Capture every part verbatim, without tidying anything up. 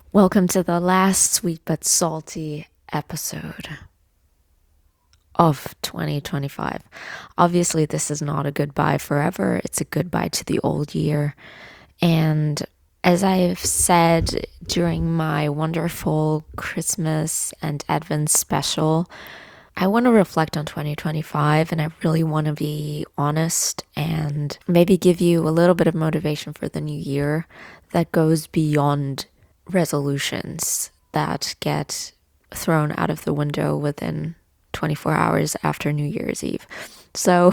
Welcome to the last sweet but salty episode of twenty twenty-five. Obviously, this is not a goodbye forever, it's a goodbye to the old year. And as I've said during my wonderful Christmas and Advent special, I want to reflect on twenty twenty-five and I really want to be honest and maybe give you a little bit of motivation for the new year that goes beyond resolutions that get thrown out of the window within twenty-four hours after New Year's Eve. So,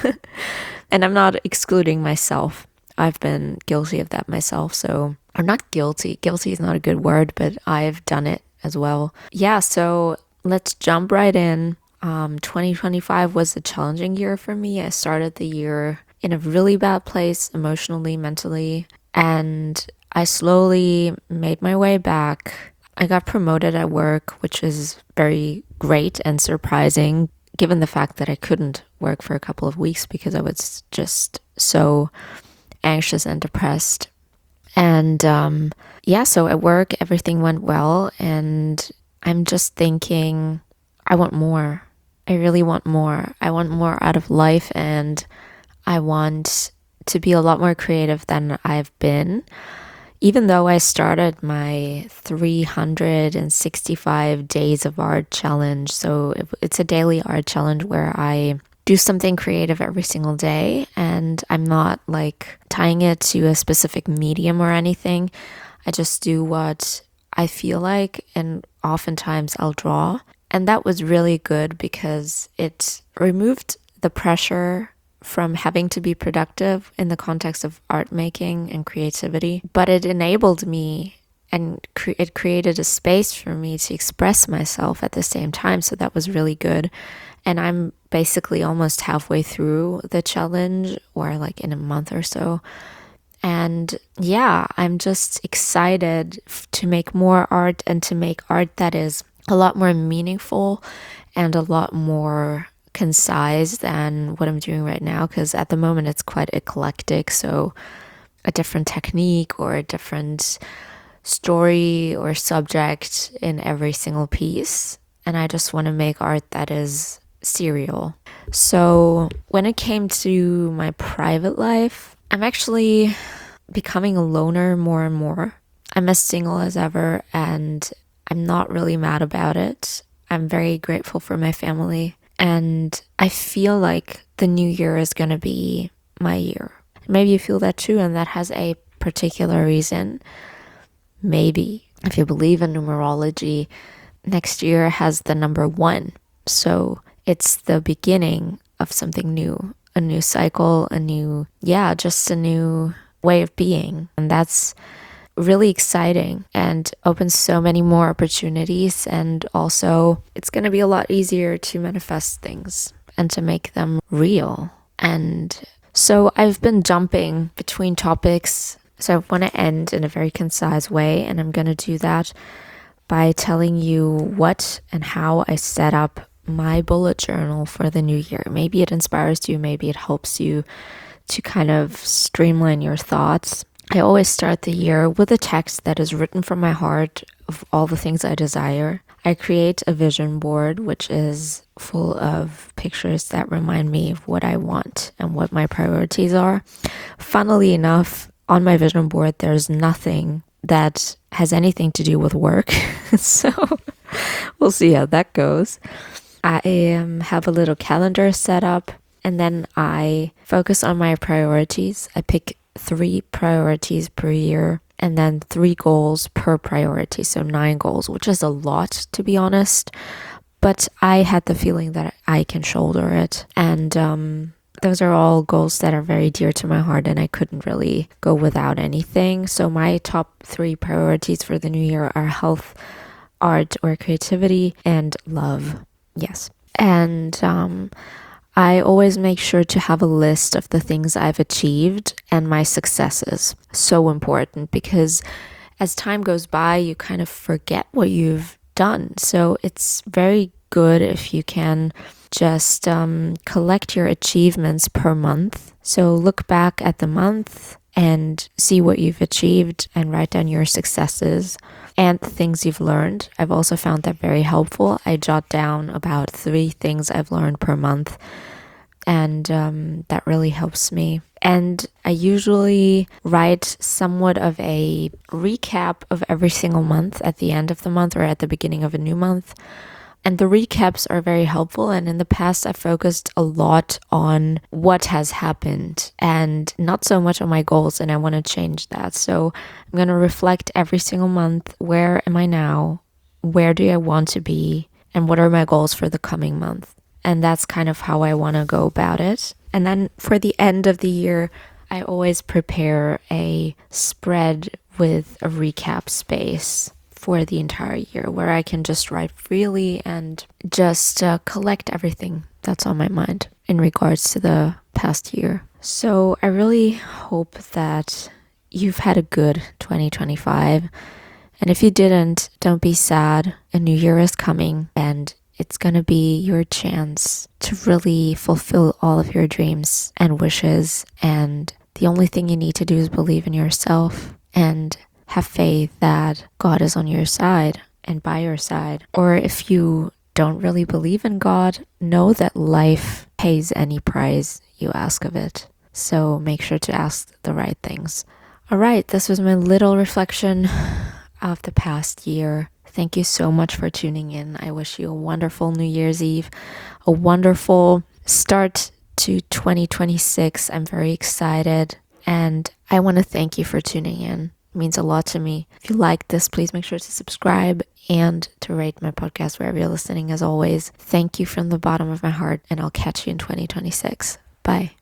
and I'm not excluding myself. I've been guilty of that myself. So, or not guilty. Guilty is not a good word, but I've done it as well. Yeah, so let's jump right in. Um, twenty twenty-five was a challenging year for me. I started the year in a really bad place emotionally, mentally, and I slowly made my way back. I got promoted at work, which is very great and surprising given the fact that I couldn't work for a couple of weeks because I was just so anxious and depressed. And um, yeah, so at work, everything went well. And I'm just thinking, I want more. I really want more. I want more out of life. And I want to be a lot more creative than I've been. Even though I started my three hundred sixty-five days of art challenge, so it's a daily art challenge where I do something creative every single day, and I'm not like tying it to a specific medium or anything. I just do what I feel like, and oftentimes I'll draw. And that was really good because it removed the pressure from having to be productive in the context of art making and creativity, but it enabled me and cre- it created a space for me to express myself at the same time. So that was really good. And I'm basically almost halfway through the challenge, or like in a month or so. And yeah, I'm just excited f- to make more art and to make art that is a lot more meaningful and a lot more concise than what I'm doing right now, because at the moment it's quite eclectic. So a different technique or a different story or subject in every single piece. And I just want to make art that is serial. So when it came to my private life, I'm actually becoming a loner more and more. I'm as single as ever and I'm not really mad about it. I'm very grateful for my family. And I feel like the new year is going to be my year. Maybe you feel that too, and that has a particular reason. Maybe, if you believe in numerology, next year has the number one. So it's the beginning of something new, a new cycle, a new, yeah, just a new way of being. And that's really exciting and opens so many more opportunities, and also it's going to be a lot easier to manifest things and to make them real. And so I've been jumping between topics, so I want to end in a very concise way, and I'm going to do that by telling you what and how I set up my bullet journal for the new year. Maybe it inspires you, maybe it helps you to kind of streamline your thoughts. I always start the year with a text that is written from my heart of all the things I desire. I create a vision board, which is full of pictures that remind me of what I want and what my priorities are. Funnily enough, on my vision board, there's nothing that has anything to do with work. So we'll see how that goes. I um, have a little calendar set up, and then I focus on my priorities. I pick three priorities per year and then three goals per priority. So nine goals, which is a lot, to be honest. But I had the feeling that I can shoulder it. And um, those are all goals that are very dear to my heart, and I couldn't really go without anything. So my top three priorities for the new year are health, art or creativity, and love. Yes. And um, I always make sure to have a list of the things I've achieved and my successes. So important, because as time goes by, you kind of forget what you've done. So it's very good if you can just um, collect your achievements per month. So look back at the month and see what you've achieved and write down your successes. and things you've learned. I've also found that very helpful. I jot down about three things I've learned per month, and um, that really helps me. And I usually write somewhat of a recap of every single month at the end of the month or at the beginning of a new month. And the recaps are very helpful. And in the past, I focused a lot on what has happened and not so much on my goals. And I want to change that. So I'm going to reflect every single month. Where am I now? Where do I want to be? And what are my goals for the coming month? And that's kind of how I want to go about it. And then for the end of the year, I always prepare a spread with a recap space for the entire year where I can just write freely and just uh, collect everything that's on my mind in regards to the past year. So I really hope that you've had a good twenty twenty-five. And if you didn't, don't be sad. A new year is coming, and it's going to be your chance to really fulfill all of your dreams and wishes. And the only thing you need to do is believe in yourself and have faith that God is on your side and by your side. Or if you don't really believe in God, know that life pays any price you ask of it. So make sure to ask the right things. All right, this was my little reflection of the past year. Thank you so much for tuning in. I wish you a wonderful New Year's Eve, a wonderful start to twenty twenty-six. I'm very excited, and I want to thank you for tuning in. It means a lot to me. If you like this, please make sure to subscribe and to rate my podcast wherever you're listening. As always, thank you from the bottom of my heart, and I'll catch you in twenty twenty-six. Bye.